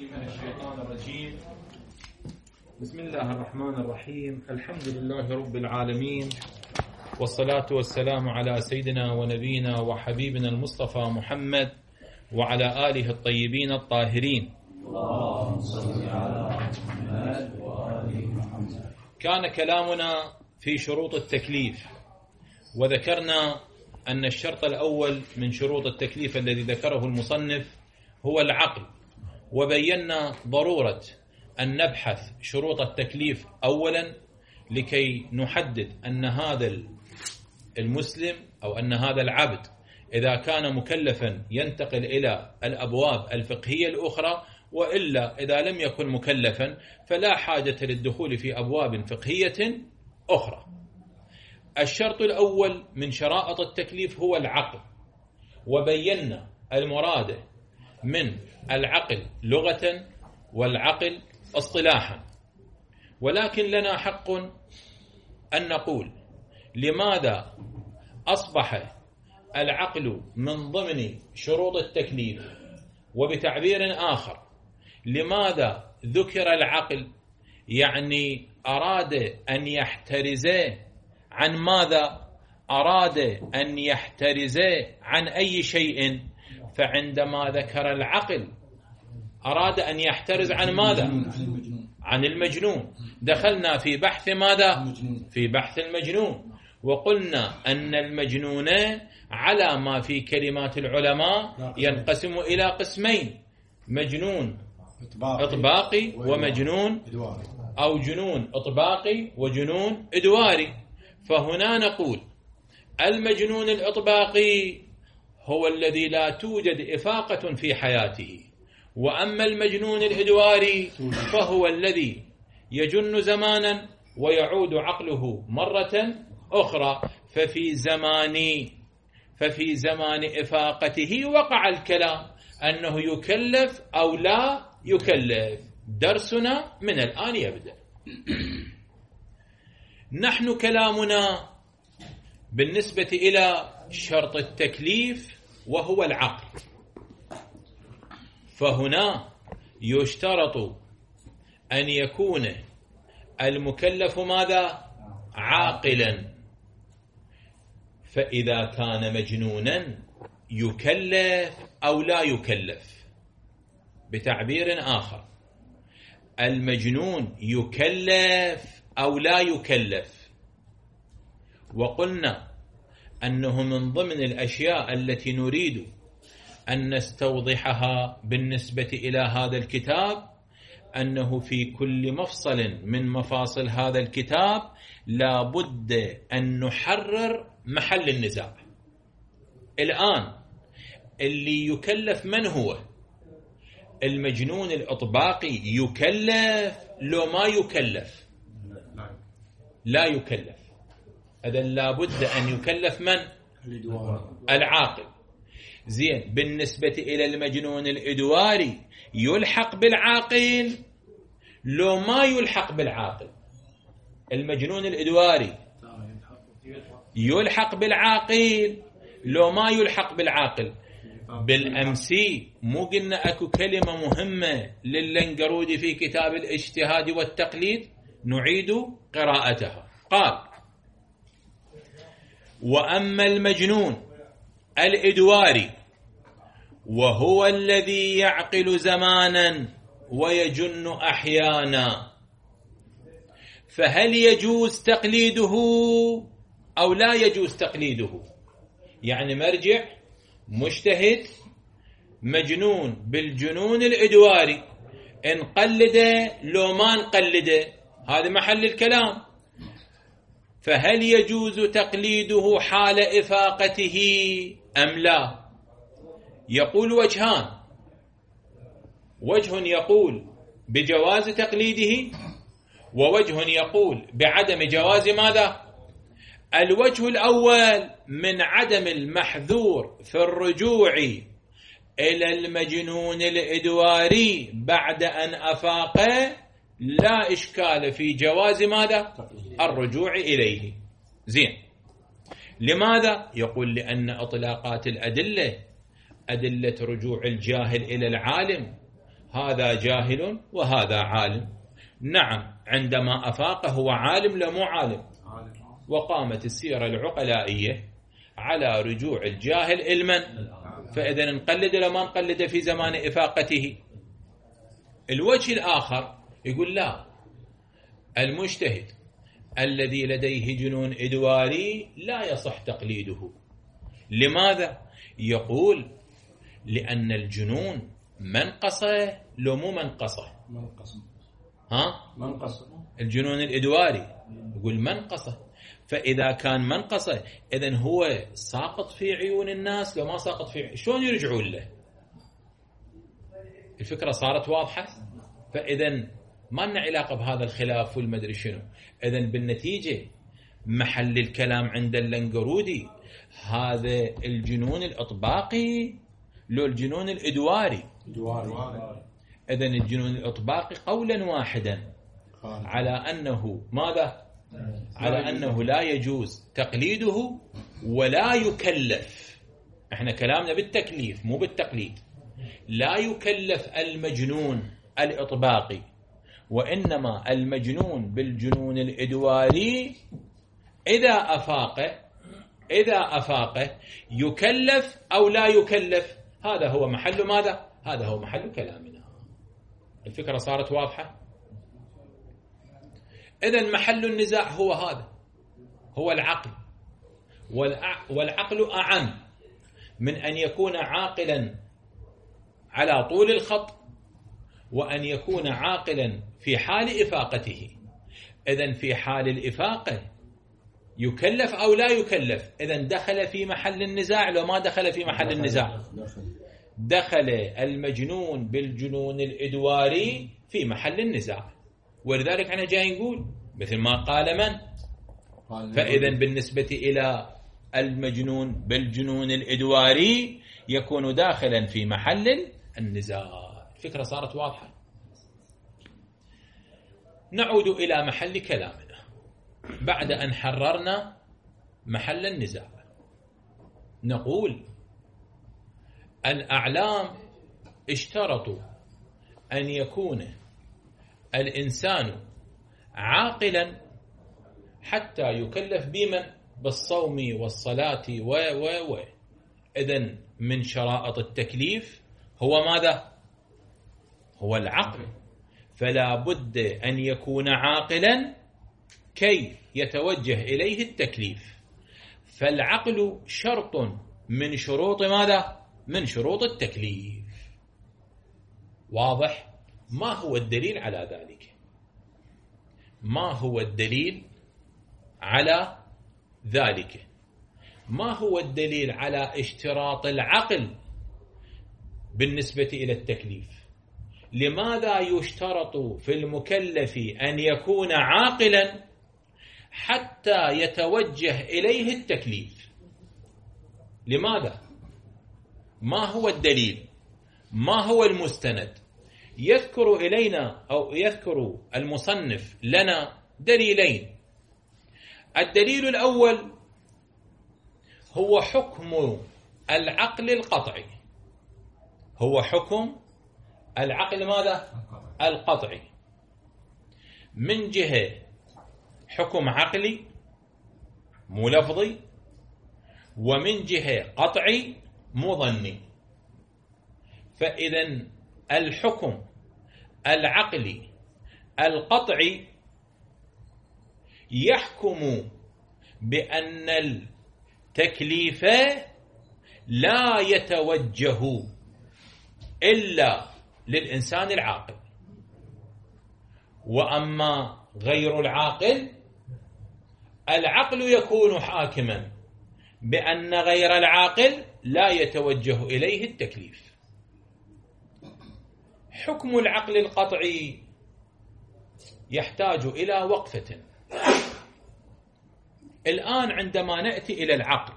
من الشيطان الرجيم. بسم الله الرحمن الرحيم. الحمد لله رب العالمين، والصلاة والسلام على سيدنا ونبينا وحبيبنا المصطفى محمد وعلى آله الطيبين الطاهرين. اللهم صل على محمد وآل محمد. كان كلامنا في شروط التكليف، وذكرنا أن الشرط الأول من شروط التكليف الذي ذكره المصنف هو العقل، وبينا ضرورة أن نبحث شروط التكليف أولا لكي نحدد أن هذا المسلم أو أن هذا العبد إذا كان مكلفا ينتقل إلى الأبواب الفقهية الأخرى، وإلا إذا لم يكن مكلفا فلا حاجة للدخول في أبواب فقهية أخرى. الشرط الأول من شرائط التكليف هو العقل، وبينا المراد من العقل لغة والعقل اصطلاحا، ولكن لنا حق أن نقول لماذا أصبح العقل من ضمن شروط التكليف، وبتعبير آخر لماذا ذكر العقل، يعني أراد أن يحترز عن ماذا؟ أراد أن يحترز عن أي شيء؟ فعندما ذكر العقل أراد أن يحترز عن ماذا؟ عن المجنون. دخلنا في بحث ماذا؟ في بحث المجنون، وقلنا أن المجنون على ما في كلمات العلماء ينقسم إلى قسمين: مجنون إطباقي ومجنون أو جنون إطباقي وجنون إدواري. فهنا نقول المجنون الإطباقي هو الذي لا توجد إفاقة في حياته، وأما المجنون الإدواري فهو الذي يجن زمانا ويعود عقله مرة أخرى. ففي زمان إفاقته وقع الكلام أنه يكلف أو لا يكلف. درسنا من الآن يبدأ. نحن كلامنا بالنسبة إلى شرط التكليف وهو العقل، فهنا يشترط أن يكون المكلف ماذا؟ عاقلا. فإذا كان مجنونا يكلف أو لا يكلف. بتعبير آخر، المجنون يكلف أو لا يكلف. وقلنا أنه من ضمن الأشياء التي نريد أن نستوضحها بالنسبة إلى هذا الكتاب أنه في كل مفصل من مفاصل هذا الكتاب لا بد أن نحرر محل النزاع. الآن اللي يكلف من هو؟ المجنون الإطباقي يكلف لو ما يكلف؟ لا يكلف. إذن لا بد أن يكلف من؟ العاقل. زين، بالنسبة إلى المجنون الإدواري يلحق بالعاقل لو ما يلحق بالعاقل؟ المجنون الإدواري يلحق بالعاقل لو ما يلحق بالعاقل؟ بالأمسي مو قلنا أكو كلمة مهمة لللنقرودي في كتاب الاجتهاد والتقليد؟ نعيد قراءتها. قال: وأما المجنون الإدواري وهو الذي يعقل زمانا ويجن أحيانا، فهل يجوز تقليده أو لا يجوز تقليده؟ يعني مرجع مجتهد مجنون بالجنون الإدواري، نقلده لو ما نقلده؟ هذا محل الكلام. فهل يجوز تقليده حال إفاقته أم لا؟ يقول وجهان: وجه يقول بجواز تقليده، ووجه يقول بعدم جواز ماذا؟ الوجه الأول من عدم المحذور في الرجوع إلى المجنون الإدواري بعد أن أفاق لا إشكال في جواز ماذا؟ الرجوع إليه. زين، لماذا؟ يقول لأن إطلاقات الأدلة أدلة رجوع الجاهل إلى العالم هذا جاهل وهذا عالم. نعم، عندما أفاق هو عالم لا مو عالم. وقامت السيرة العقلائية على رجوع الجاهل علما، فإذا نقلد لما نقلد في زمان إفاقته. الوجه الآخر يقول لا، المجتهد الذي لديه جنون إدواري لا يصح تقليده. لماذا؟ يقول لأن الجنون منقصة لو مو منقصة؟ منقصة. الجنون الإدواري يقول منقصة، فإذا كان منقصة إذن هو ساقط في عيون الناس لو ما ساقط في عيون، شلون يرجعون له؟ الفكرة صارت واضحة. فإذن ما لنا علاقة بهذا الخلاف والمدري شنو. إذن بالنتيجة محل الكلام عند اللنقرودي هذا الجنون الإطباقي لو الجنون الإدواري. إذن الجنون الإطباقي قولا واحدا على أنه ماذا؟ على أنه لا يجوز تقليده ولا يكلف. احنا كلامنا بالتكليف مو بالتقليد. لا يكلف المجنون الإطباقي، وإنما المجنون بالجنون الإدواري إذا أفاق يكلف أو لا يكلف. هذا هو محل ماذا؟ هذا هو محل كلامنا. الفكرة صارت واضحة. إذن محل النزاع هو هذا، هو العقل. والعقل أعم من أن يكون عاقلا على طول الخط وأن يكون عاقلا في حال إفاقته. إذن في حال الإفاقة يكلف أو لا يكلف. إذن دخل في محل النزاع لو ما دخل في محل النزاع؟ دخل المجنون بالجنون الإدواري في محل النزاع. ولذلك احنا جاي نقول مثل ما قال من. فإذا بالنسبة إلى المجنون بالجنون الإدواري يكون داخلا في محل النزاع. الفكرة صارت واضحة. نعود إلى محل كلامنا بعد أن حررنا محل النزاع. نقول الأعلام اشترطوا أن يكون الإنسان عاقلا حتى يكلف بمن؟ بالصوم والصلاة إذن من شرائط التكليف هو ماذا؟ هو العقل. فلا بد أن يكون عاقلا كي يتوجه إليه التكليف. فالعقل شرط من شروط ماذا؟ من شروط التكليف. واضح؟ ما هو الدليل على ذلك؟ ما هو الدليل على ذلك؟ ما هو الدليل على اشتراط العقل بالنسبة إلى التكليف؟ لماذا يشترط في المكلف أن يكون عاقلا حتى يتوجه إليه التكليف؟ لماذا؟ ما هو الدليل؟ ما هو المستند؟ يذكر إلينا أو يذكر المصنف لنا دليلين. الدليل الأول هو حكم العقل القطعي. هو حكم العقل ماذا؟ القطعي. من جهة حكم عقلي مو لفظي، ومن جهة قطعي مو ظني. فإذا الحكم العقلي القطعي يحكم بأن التكليف لا يتوجه إلا للإنسان العاقل. وأما غير العاقل العقل يكون حاكما بأن غير العاقل لا يتوجه إليه التكليف. حكم العقل القطعي يحتاج إلى وقفة. الآن عندما نأتي إلى العقل،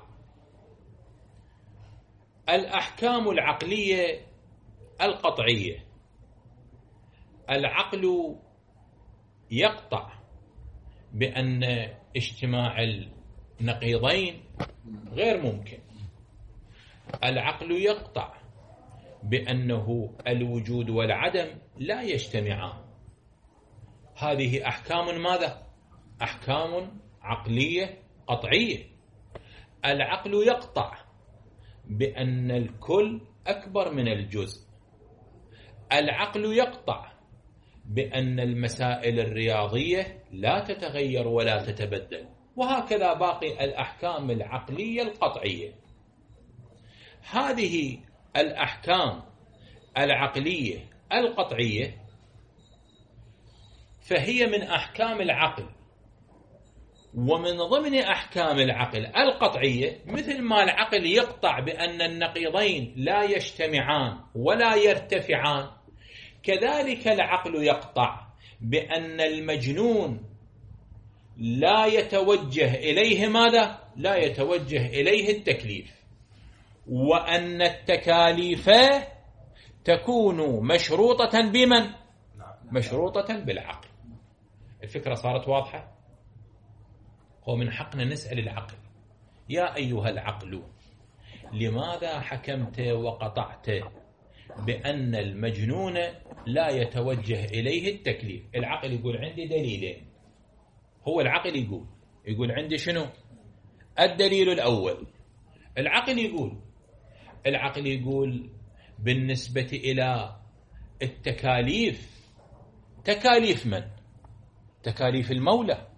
الأحكام العقلية القطعية، العقل يقطع بأن اجتماع النقيضين غير ممكن. العقل يقطع بأنه الوجود والعدم لا يجتمعان. هذه أحكام ماذا؟ أحكام عقلية قطعية. العقل يقطع بأن الكل أكبر من الجزء. العقل يقطع بأن المسائل الرياضية لا تتغير ولا تتبدل، وهكذا باقي الأحكام العقلية القطعية. هذه الأحكام العقلية القطعية فهي من أحكام العقل، ومن ضمن أحكام العقل القطعية مثل ما العقل يقطع بأن النقيضين لا يجتمعان ولا يرتفعان، كذلك العقل يقطع بأن المجنون لا يتوجه إليه ماذا؟ لا يتوجه إليه التكليف، وأن التكاليف تكون مشروطة بمن؟ مشروطة بالعقل. الفكرة صارت واضحة؟ ومن حقنا نسأل العقل: يا أيها العقل، لماذا حكمت وقطعت بأن المجنون لا يتوجه إليه التكليف؟ العقل يقول عندي دليلين. هو العقل يقول عندي شنو؟ الدليل الأول. العقل يقول بالنسبة إلى التكاليف، تكاليف من؟ تكاليف المولى.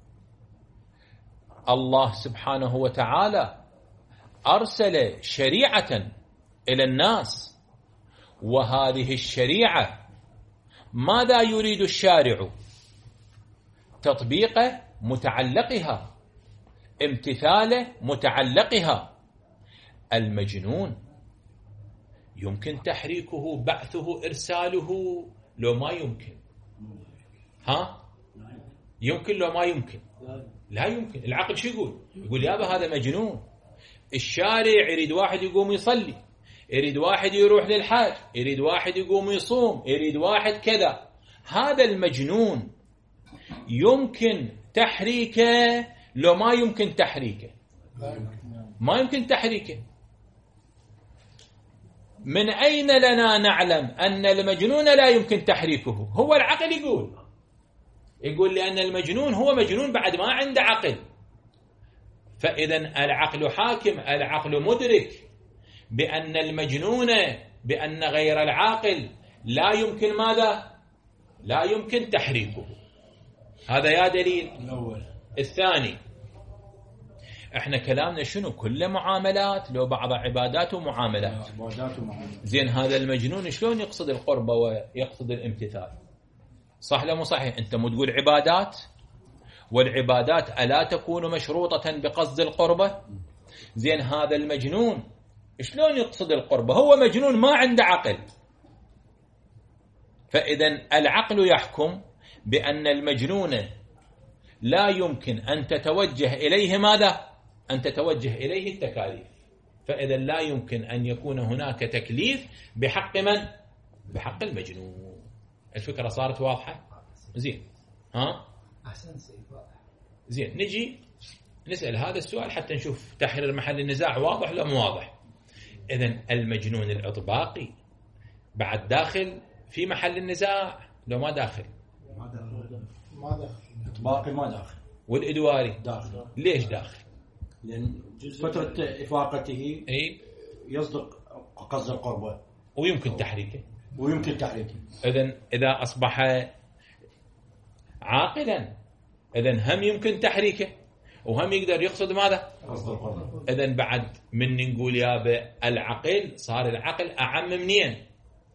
الله سبحانه وتعالى أرسل شريعة إلى الناس، وهذه الشريعة ماذا يريد الشارع؟ تطبيق متعلقها، امتثال متعلقها. المجنون يمكن تحريكه، بعثه، إرساله، لو ما يمكن؟ يمكن لو ما يمكن؟ لا يمكن. العقل شو يقول يابا هذا مجنون. الشارع يريد واحد يقوم يصلي، يريد واحد يروح للحج، يريد واحد يقوم يصوم، يريد واحد كذا. هذا المجنون يمكن تحريكه لو ما يمكن تحريكه؟ ما يمكن تحريكه. من أين لنا نعلم أن المجنون لا يمكن تحريكه؟ هو العقل يقول لأن المجنون هو مجنون بعد ما عنده عقل. فإذا العقل حاكم، العقل مدرك بأن المجنون، بأن غير العاقل لا يمكن ماذا؟ لا يمكن تحريكه. هذا يا دليل. الثاني، احنا كلامنا شنو؟ كل معاملات، لو بعض عبادات ومعاملات. زين هذا المجنون شلون يقصد القرب ويقصد الامتثال؟ صح لا مو صحيح؟ انت مو تقول عبادات، والعبادات ألا تكون مشروطة بقصد القربة؟ زين هذا المجنون شلون يقصد القربة؟ هو مجنون ما عنده عقل. فإذا العقل يحكم بأن المجنون لا يمكن أن تتوجه إليه ماذا؟ أن تتوجه إليه التكاليف. فإذا لا يمكن أن يكون هناك تكليف بحق من؟ بحق المجنون. الفكرة صارت واضحة؟ زين زين نجي نسأل هذا السؤال حتى نشوف تحرير محل النزاع واضح ولا مو واضح. إذن المجنون الإطباقي بعد داخل في محل النزاع لو ما داخل؟ ما داخل. إطباقي ما داخل. والإدواري داخل. ليش داخل؟ لأن فترة إفاقته يصدق قصد القربة ويمكن تحريكه. إذن إذا أصبح عاقلا إذن هم يمكن تحريكه وهم يقدر يقصد ماذا؟ قصد القربة. إذن بعد من نقول يا العقل صار العقل أعم منين؟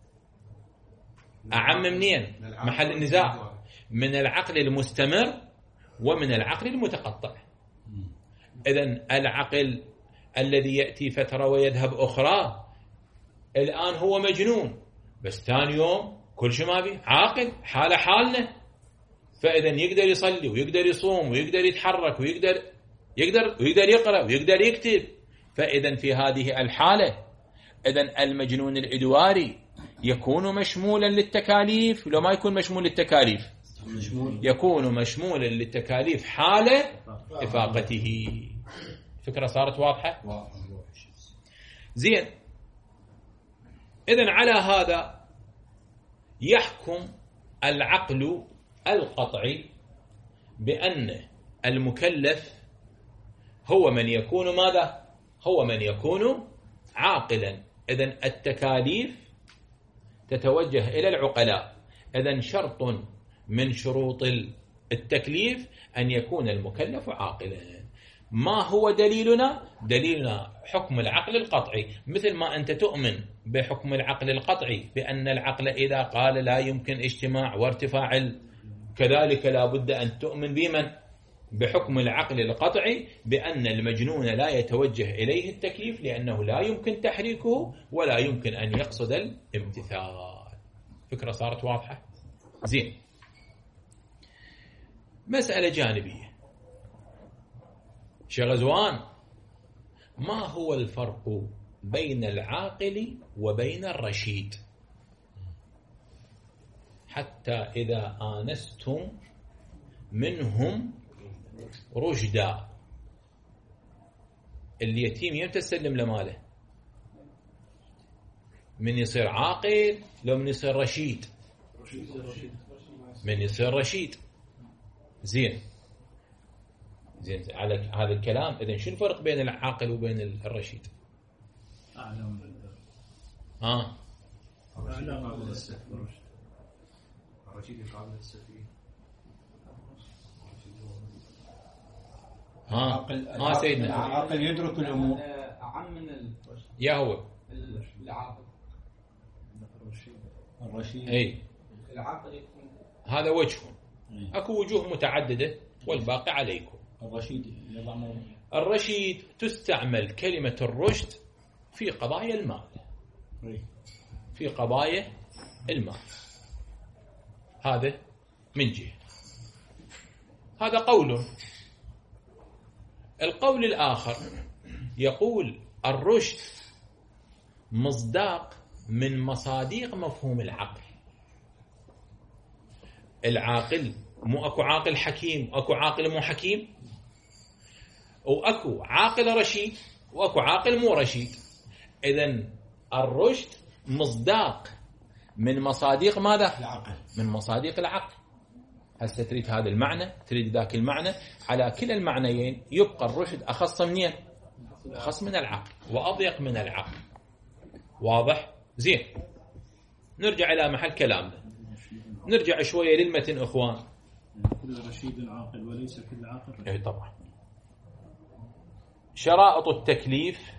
أعم منين؟ محل النزاع من العقل المستمر ومن العقل المتقطع. إذن العقل الذي يأتي فترة ويذهب أخرى الآن هو مجنون، بس ثاني يوم كل شيء ما بيه عاقل، حاله حالنا. فإذن يقدر يصلي ويقدر يصوم ويقدر يتحرك ويقدر يقرأ ويقدر يكتب. فإذن في هذه الحالة إذن المجنون الإدواري يكون مشمولا للتكاليف لو ما يكون مشمول للتكاليف؟ يكون مشمولا للتكاليف حال إفاقته. فكرة صارت واضحة؟ زين إذن على هذا يحكم العقل القطعي بأن المكلف هو من يكون ماذا؟ هو من يكون عاقلا. إذن التكاليف تتوجه إلى العقلاء. إذن شرط من شروط التكليف أن يكون المكلف عاقلا. ما هو دليلنا؟ دليلنا حكم العقل القطعي. مثل ما أنت تؤمن بحكم العقل القطعي بأن العقل إذا قال لا يمكن اجتماع وارتفاع، كذلك لا بد أن تؤمن بمن؟ بحكم العقل القطعي بأن المجنون لا يتوجه إليه التكليف لأنه لا يمكن تحريكه ولا يمكن أن يقصد الامتثال. فكرة صارت واضحة؟ زين. مسألة جانبية. شغزوان، ما هو الفرق بين العاقل وبين الرشيد؟ حتى إذا آنستم منهم رشدا، اليتيم يمتى تسلم لماله؟ من يصير عاقل لو من يصير رشيد؟ من يصير رشيد. زين على هذا الكلام. إذن شو الفرق بين العاقل وبين الرشيد؟ سيدنا العاقل يدرك الأمور أعم من الرشيد. يا هو العاقل الرشيد. أي العاقل يكون هذا وجه. أكو وجوه متعددة والباقي عليكم. الرشيد تستعمل كلمة الرشد في قضايا المال. في قضايا المال. هذا من جهة. هذا قول. القول الآخر يقول الرشد مصداق من مصاديق مفهوم العقل. العاقل مو أكو عاقل حكيم وأكو عاقل مو حكيم، وأكو عاقل رشيد وأكو عاقل مو رشيد. إذن الرشد مصداق من مصاديق ماذا؟ العقل. من مصاديق العقل. هسه تريد هذا المعنى تريد ذاك المعنى، على كلا المعنيين يبقى الرشد أخص منين؟ أخص من العقل وأضيق من العقل. واضح؟ زين. نرجع إلى محل كلامنا. نرجع شوية للمتن إخوان. كل رشيد عاقل وليس كل عاقل. أي طبعا. شرائط التكليف: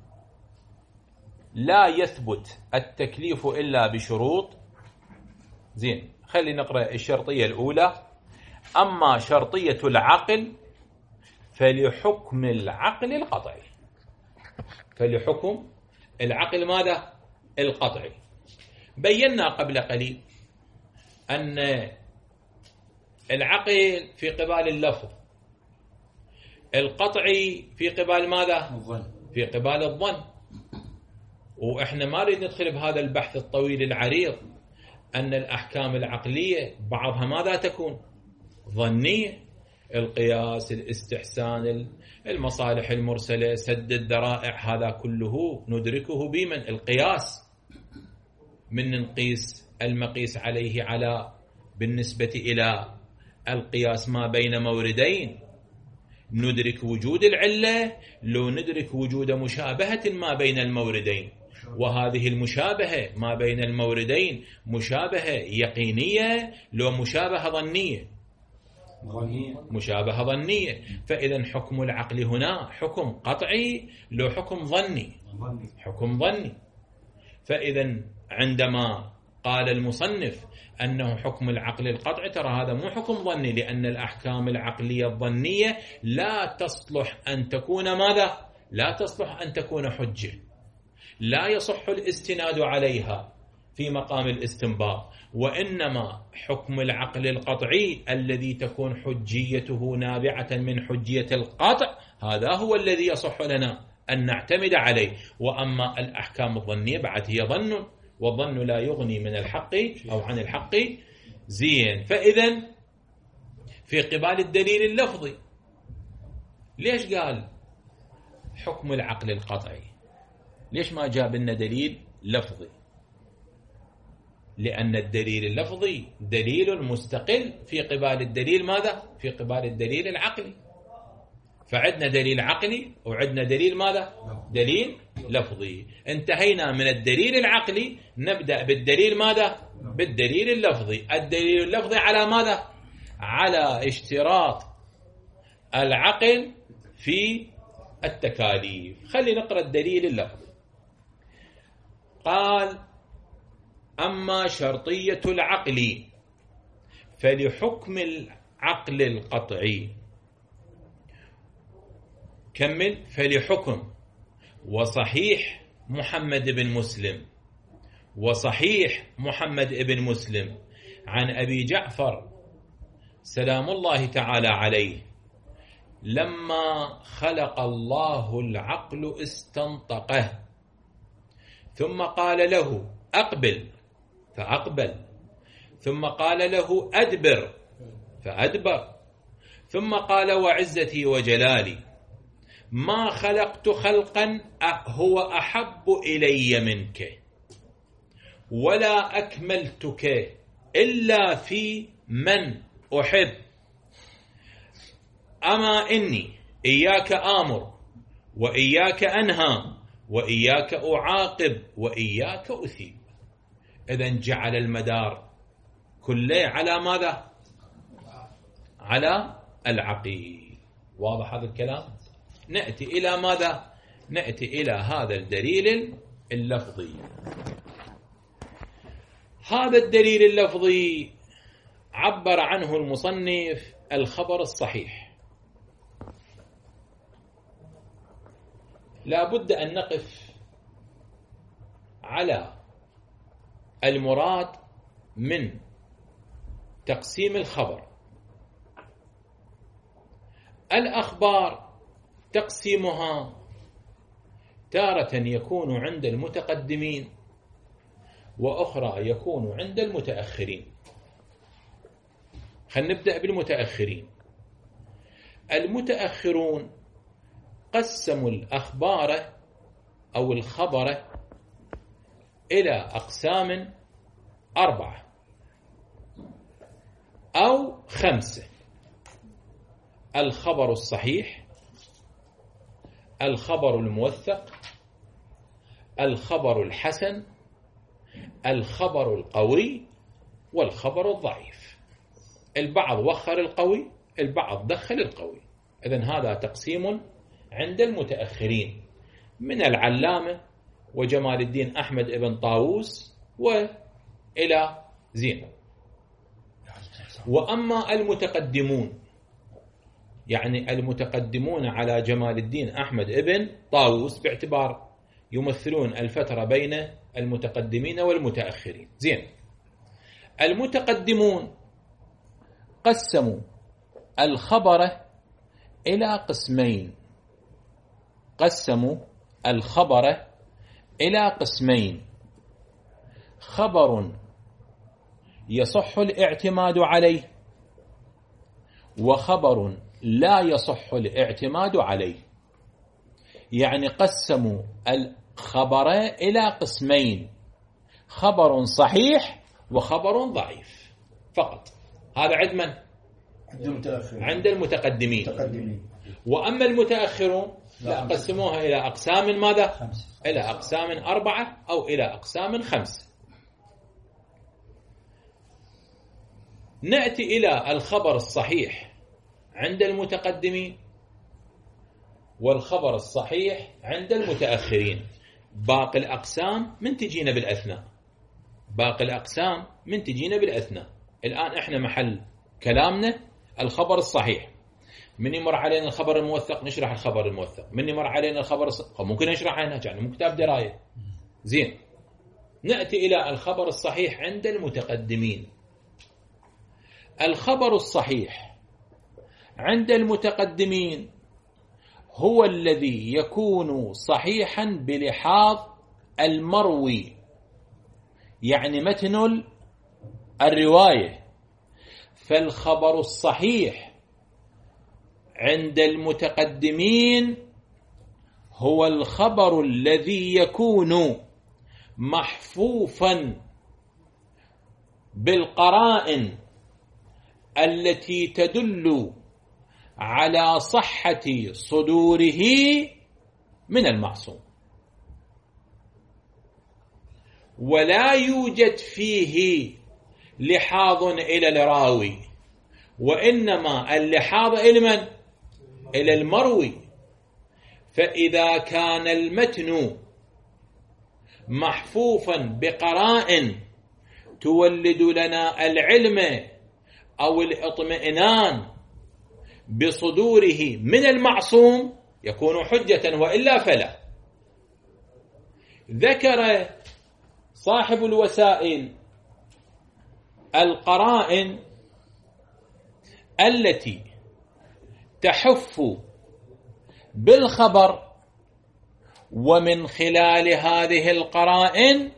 لا يثبت التكليف إلا بشروط. زين، خلي نقرأ الشرطية الأولى. أما شرطية العقل فلحكم العقل القطعي. فلحكم العقل ماذا؟ القطعي. بينا قبل قليل أن العقل في قبال اللفظ، القطعي في قبال ماذا؟ الظن. في قبال الظن. وإحنا ما نريد ندخل بهذا البحث الطويل العريض أن الأحكام العقلية بعضها ماذا تكون؟ ظنية. القياس، الاستحسان، المصالح المرسلة، سد الذرائع، هذا كله ندركه بمن؟ القياس. من نقيس المقيس عليه على بالنسبة إلى القياس ما بين موردين ندرك وجود العلة، لو ندرك وجود مشابهة ما بين الموردين، وهذه المشابهة ما بين الموردين مشابهة يقينية لو مشابهة ظنية. مشابهة ظنية. فإذا حكم العقل هنا حكم قطعي لو حكم ظني. حكم ظني. فإذا عندما قال المصنف أنه حكم العقل القطعي، ترى هذا مو حكم ظني، لأن الأحكام العقلية الظنية لا تصلح أن تكون ماذا؟ لا تصلح أن تكون حجة، لا يصح الاستناد عليها في مقام الاستنباط. وإنما حكم العقل القطعي الذي تكون حجيته نابعة من حجية القطع، هذا هو الذي يصح لنا أن نعتمد عليه. وأما الأحكام الظنية بعد هي ظن، والظن لا يغني من الحق أو عن الحق. زين. فإذا في قبال الدليل اللفظي، ليش قال حكم العقل القطعي؟ ليش ما جاب لنا دليل لفظي؟ لأن الدليل اللفظي دليل مستقل في قبال الدليل ماذا؟ في قبال الدليل العقلي. فعندنا دليل عقلي وعندنا دليل ماذا؟ دليل لفظي. انتهينا من الدليل العقلي، نبدأ بالدليل ماذا؟ بالدليل اللفظي. الدليل اللفظي على ماذا؟ على اشتراط العقل في التكاليف. خلينا نقرأ الدليل اللفظي. قال: أما شرطية العقل فلحكم العقل القطعي. كمل. فلحكم وصحيح محمد بن مسلم، وصحيح محمد بن مسلم عن أبي جعفر سلام الله تعالى عليه: لما خلق الله العقل استنطقه، ثم قال له: أقبل فأقبل، ثم قال له: أدبر فأدبر، ثم قال: وعزتي وجلالي ما خلقت خلقا هو أحب إلي منك، ولا أكملتك إلا في من أحب. أما إني إياك آمر وإياك أنهى وإياك أعاقب وإياك أثيب. إذن جعل المدار كله على ماذا؟ على العقيل. واضح هذا الكلام؟ نأتي إلى ماذا؟ نأتي إلى هذا الدليل اللفظي. هذا الدليل اللفظي عبر عنه المصنف الخبر الصحيح. لا بد أن نقف على المراد من تقسيم الخبر. الأخبار تقسيمها تارة يكون عند المتقدمين، وأخرى يكون عند المتأخرين. خلينا نبدأ بالمتأخرين. المتأخرون قسموا الأخبار أو الخبر إلى أقسام 4 أو 5: الخبر الصحيح، الخبر الموثق، الخبر الحسن، الخبر القوي، والخبر الضعيف. البعض وخر القوي، البعض دخل القوي. إذن هذا تقسيم عند المتأخرين من العلامة وجمال الدين أحمد ابن طاووس وإلى زين. وأما المتقدمون، يعني المتقدمون على جمال الدين أحمد ابن طاووس باعتبار يمثلون الفترة بين المتقدمين والمتأخرين. زين. المتقدمون قسموا الخبر إلى قسمين. قسموا الخبر إلى قسمين: خبر يصح الاعتماد عليه، وخبر لا يصح الاعتماد عليه. يعني قسموا الخبر إلى قسمين: خبر صحيح وخبر ضعيف فقط. هذا عند من؟ عند المتقدمين. وأما المتأخرون لا، قسموها إلى أقسام ماذا؟ 5. إلى أقسام 4 أو إلى أقسام 5. نأتي إلى الخبر الصحيح عند المتقدمين والخبر الصحيح عند المتأخرين. باقي الأقسام من تجينا بالأثناء. باقي الأقسام من تجينا بالأثناء. الآن إحنا محل كلامنا الخبر الصحيح. من يمر علينا الخبر الموثق نشرح الخبر الموثق، من يمر علينا الخبر ممكن نشرح عنه، يعني مو كتاب دراية. زين. نأتي إلى الخبر الصحيح عند المتقدمين. الخبر الصحيح عند المتقدمين هو الذي يكون صحيحا بلحاظ المروي، يعني متن الرواية. فالخبر الصحيح عند المتقدمين هو الخبر الذي يكون محفوفا بالقرائن التي تدل على صحة صدوره من المعصوم، ولا يوجد فيه لحاظ إلى الراوي، وإنما اللحاظ إلى من؟ إلى المروي. فإذا كان المتن محفوفا بقرائن تولد لنا العلم أو الاطمئنان بصدوره من المعصوم يكون حجة، وإلا فلا. ذكر صاحب الوسائل القرائن التي تحف بالخبر، ومن خلال هذه القرائن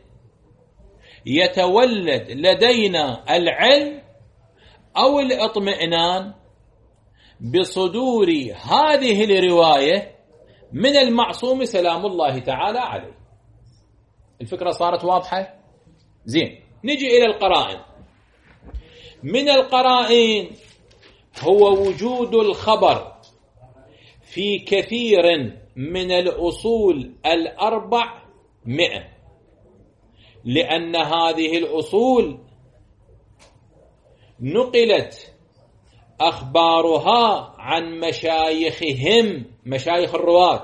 يتولد لدينا العلم أو الاطمئنان بصدور هذه الرواية من المعصوم سلام الله تعالى عليه. الفكرة صارت واضحة؟ زين، نجي إلى القرائن. من القرائن هو وجود الخبر في كثير من الأصول 400، لأن هذه الأصول نقلت أخبارها عن مشايخهم، مشايخ الرواة،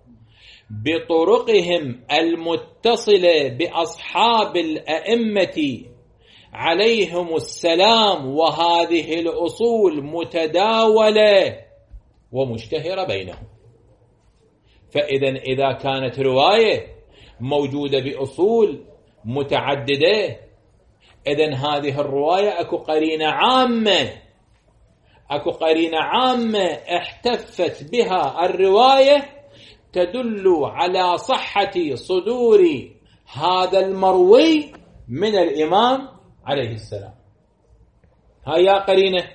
بطرقهم المتصلة بأصحاب الأئمة عليهم السلام، وهذه الأصول متداولة ومشتهرة بينهم. إذا كانت رواية موجودة بأصول متعددة، إذن هذه الرواية أكو قرينة عامة احتفت بها الرواية تدل على صحة صدور هذا المروي من الإمام عليه السلام. هيا قرينة.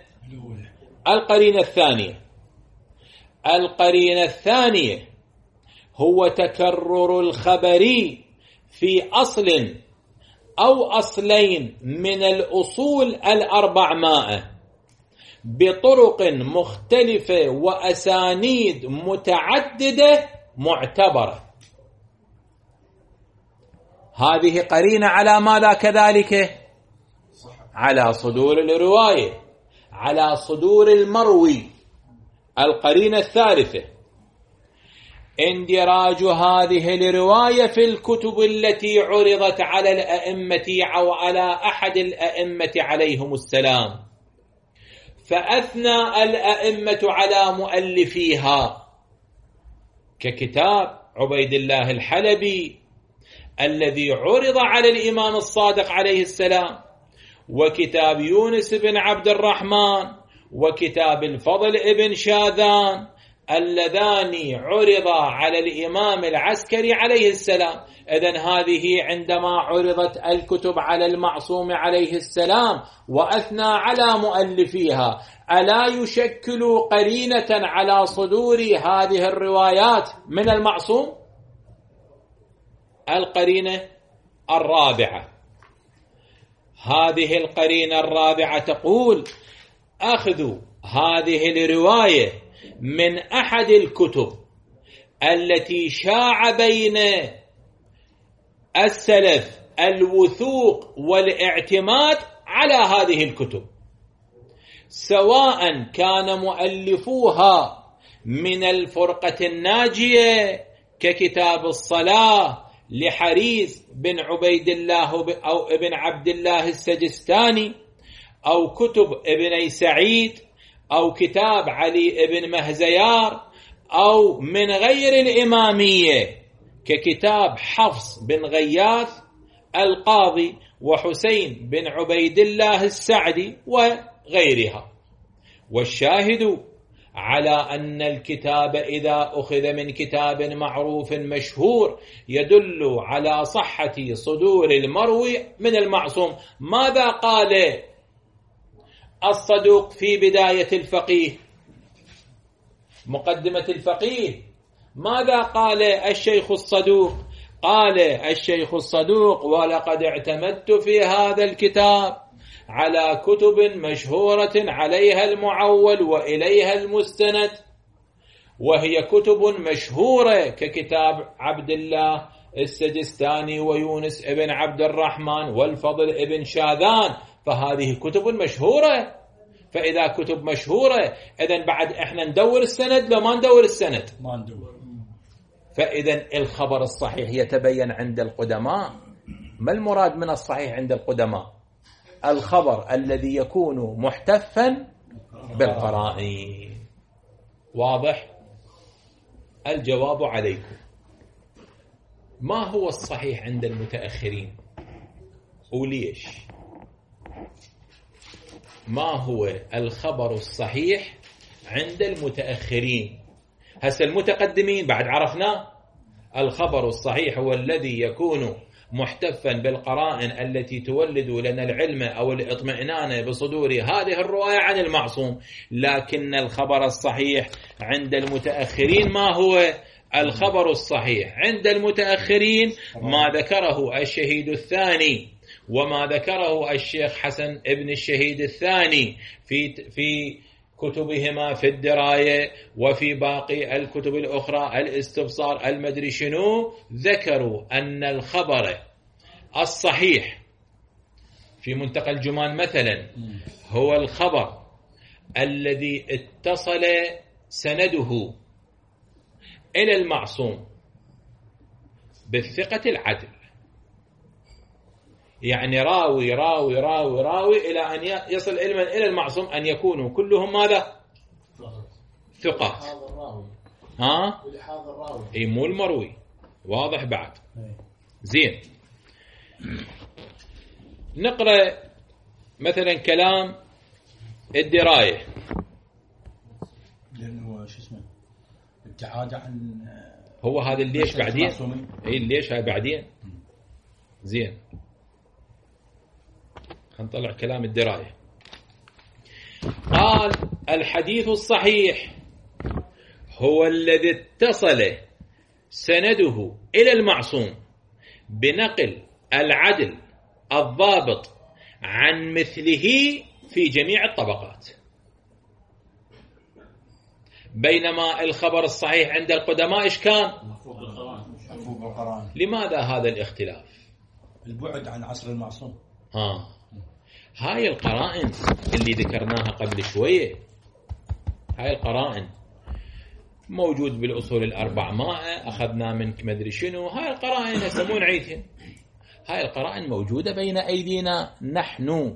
القرينة الثانية هو تكرر الخبر في أصل أو أصلين من الأصول 400 بطرق مختلفة وأسانيد متعددة معتبرة. هذه قرينة على ماذا كذلك؟ على صدور الرواية، على صدور المروي. القرينة الثالثة اندراج هذه الرواية في الكتب التي عرضت على الأئمة أو على أحد الأئمة عليهم السلام، فأثنى الأئمة على مؤلفيها، ككتاب عبيد الله الحلبي الذي عرض على الإمام الصادق عليه السلام، وكتاب يونس بن عبد الرحمن، وكتاب الفضل ابن شاذان، اللذان عرضا على الإمام العسكري عليه السلام. إذن هذه عندما عرضت الكتب على المعصوم عليه السلام وأثنى على مؤلفيها، ألا يشكل قرينة على صدور هذه الروايات من المعصوم؟ القرينة الرابعة، هذه القرينة الرابعة تقول أخذ هذه الرواية من أحد الكتب التي شاع بين السلف الوثوق والاعتماد على هذه الكتب، سواء كان مؤلفوها من الفرقة الناجية ككتاب الصلاة لحريز بن عبيد الله أو ابن عبد الله السجستاني، أو كتب ابن سعيد، أو كتاب علي ابن مهزيار، أو من غير الإمامية ككتاب حفص بن غياث القاضي وحسين بن عبيد الله السعدي وغيرها. والشاهد على أن الكتاب إذا أخذ من كتاب معروف مشهور يدل على صحة صدور المروي من المعصوم. ماذا قال الصدوق في بداية الفقيه، مقدمة الفقيه؟ ماذا قال الشيخ الصدوق؟ قال الشيخ الصدوق: ولقد اعتمدت في هذا الكتاب على كتب مشهورة عليها المعول وإليها المستند، وهي كتب مشهورة ككتاب عبد الله السجستاني ويونس ابن عبد الرحمن والفضل ابن شاذان، فهذه كتب مشهورة. فإذا كتب مشهورة إذن بعد إحنا ندور السند لو ما ندور السند؟ ما ندور. فإذن الخبر الصحيح يتبين عند القدماء. ما المراد من الصحيح عند القدماء؟ الخبر الذي يكون محتفا بالقرائن. واضح؟ الجواب عليكم. ما هو الصحيح عند المتأخرين وليش؟ ما هو الخبر الصحيح عند المتأخرين؟ هسه المتقدمين بعد عرفنا الخبر الصحيح هو الذي يكون محتفا بالقرائن التي تولد لنا العلم أو الاطمئنان بصدور هذه الرواية عن المعصوم. لكن الخبر الصحيح عند المتأخرين ما هو؟ الخبر الصحيح عند المتأخرين ما ذكره الشهيد الثاني وما ذكره الشيخ حسن ابن الشهيد الثاني في كتبهما في الدراية وفي باقي الكتب الأخرى الاستبصار المدري شنو، ذكروا أن الخبر الصحيح في منتقى الجمان مثلا هو الخبر الذي اتصل سنده إلى المعصوم بالثقة العدل، يعني راوي راوي راوي راوي إلى أن يصل علما إلى المعصوم أن يكونوا كلهم ماذا؟ ثقات. ها؟ إيه مو المروي. واضح بعد؟ زين. نقرأ مثلا كلام الدراية. لأنه شو اسمه ابتعاد عن هو هذا الليش بعدين. إيه الليش هاي بعدين. زين. نطلع كلام الدراية. قال الحديث الصحيح هو الذي اتصل سنده إلى المعصوم بنقل العدل الضابط عن مثله في جميع الطبقات. بينما الخبر الصحيح عند القدماء إيش كان؟ مفهوم القرآن. لماذا هذا الاختلاف؟ البعد عن عصر المعصوم. هاي القرائن اللي ذكرناها قبل شوية، هاي القرائن موجود بالأصول الأربع ماء أخذنا من مدري شنو، هاي القرائن يسمون عيدهم. هاي القرائن موجودة بين أيدينا نحن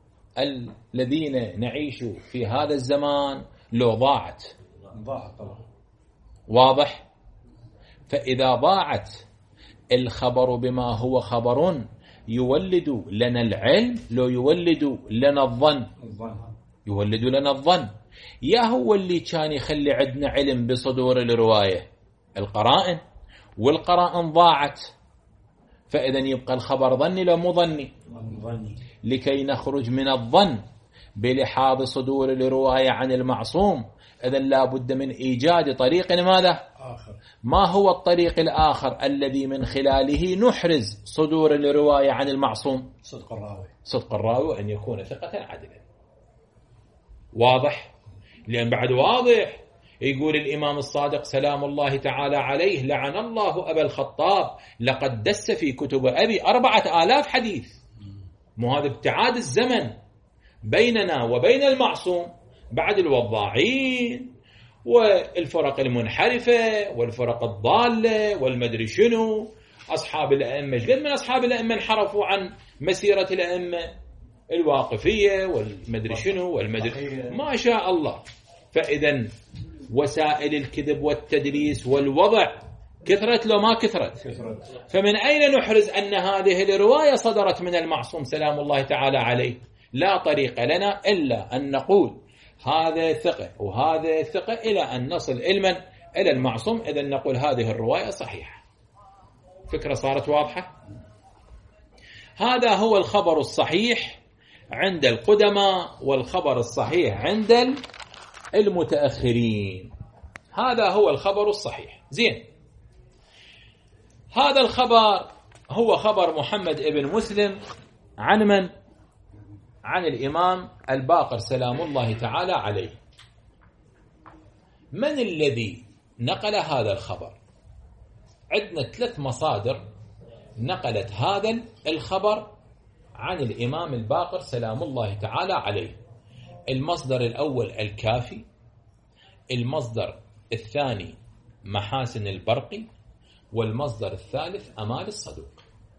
الذين نعيش في هذا الزمان. لو ضاعت طبعا. واضح؟ فإذا ضاعت الخبر بما هو خبر يولد لنا العلم لو يولد لنا الظن. يولد لنا الظن. يا هو اللي كان يخلي عندنا علم بصدور الرواية؟ القرائن. والقرائن ضاعت، فإذا يبقى الخبر ظني لو مو ظني؟ لكي نخرج من الظن بلحاظ صدور الرواية عن المعصوم إذا لا بد من إيجاد طريق ماذا؟ آخر. ما هو الطريق الآخر الذي من خلاله نحرز صدور الرواية عن المعصوم؟ صدق الراوي أن يكون ثقة عدلا. واضح؟ لأن بعد واضح يقول الإمام الصادق سلام الله تعالى عليه لعن الله أبا الخطاب لقد دس في كتب أبي 4000 حديث. مو هذا ابتعاد الزمن بيننا وبين المعصوم بعد الوضاعين والفرق المنحرفة والفرق الضالة والمدري شنو. أصحاب الأئمة قد من أصحاب الأئمة انحرفوا عن مسيرة الأئمة الواقفية والمدري شنو والمدري ما شاء الله. فإذا وسائل الكذب والتدليس والوضع كثرت لو ما كثرت. فمن أين نحرز أن هذه الرواية صدرت من المعصوم سلام الله تعالى عليه؟ لا طريق لنا إلا أن نقول هذا ثقة وهذا ثقة إلى أن نصل علما إلى المعصوم إذا نقول هذه الرواية صحيحة. فكرة صارت واضحة؟ هذا هو الخبر الصحيح عند القدماء والخبر الصحيح عند المتأخرين. هذا هو الخبر الصحيح. زين. هذا الخبر هو خبر محمد ابن مسلم عن من؟ عن الإمام الباقر سلام الله تعالى عليه. من الذي نقل هذا الخبر؟ عندنا 3 مصادر نقلت هذا الخبر عن الإمام الباقر سلام الله تعالى عليه. المصدر الأول الكافي، المصدر الثاني محاسن البرقي، والمصدر الثالث أمال الصدوق.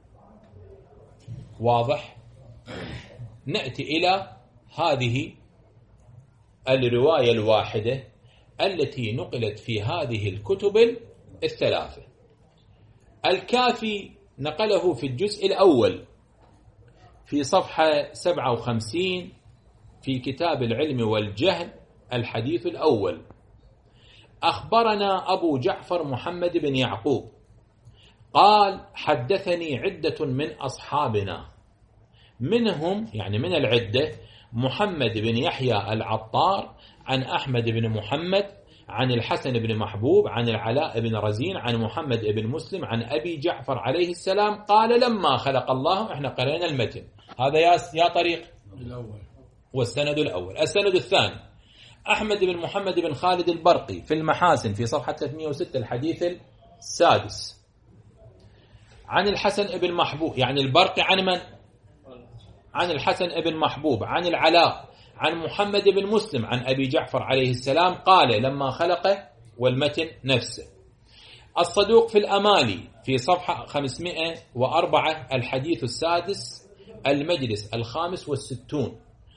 واضح؟ نأتي إلى هذه الرواية الواحدة التي نقلت في هذه الكتب الثلاثة. الكافي نقله في الجزء الأول في صفحة 57 في كتاب العلم والجهل الحديث الأول: أخبرنا أبو جعفر محمد بن يعقوب قال حدثني عدة من أصحابنا، منهم يعني من العدة محمد بن يحيى العطار عن أحمد بن محمد عن الحسن بن محبوب عن العلاء بن رزين عن محمد بن مسلم عن أبي جعفر عليه السلام قال لما خلق الله. احنا قرأنا المتن هذا يا طريق الأول والسند الأول. السند الثاني أحمد بن محمد بن خالد البرقي في المحاسن في صفحة 306 الحديث السادس عن الحسن بن محبوب، يعني البرقي عن من؟ عن الحسن بن محبوب عن العلاء عن محمد بن مسلم عن أبي جعفر عليه السلام قال لما خلق، والمتن نفسه. الصدوق في الأمالي في صفحة 504 الحديث السادس المجلس 65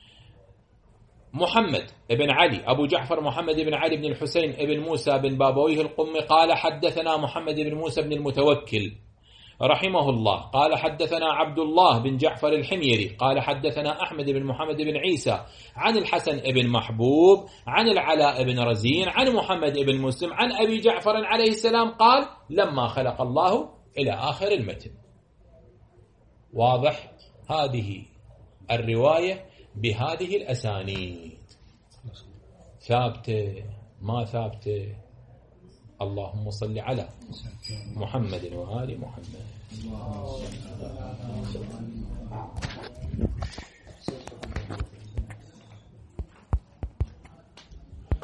محمد بن علي أبو جعفر محمد بن علي بن الحسين بن موسى بن بابويه القمي قال حدثنا محمد بن موسى بن المتوكل رحمه الله قال حدثنا عبد الله بن جعفر الحميري قال حدثنا أحمد بن محمد بن عيسى عن الحسن بن محبوب عن العلاء بن رزين عن محمد بن مسلم عن أبي جعفر عليه السلام قال لما خلق الله إلى آخر المتن. واضح؟ هذه الرواية بهذه الأسانيد ثابتة ما ثابتة؟ اللهم صل على محمد وآل محمد.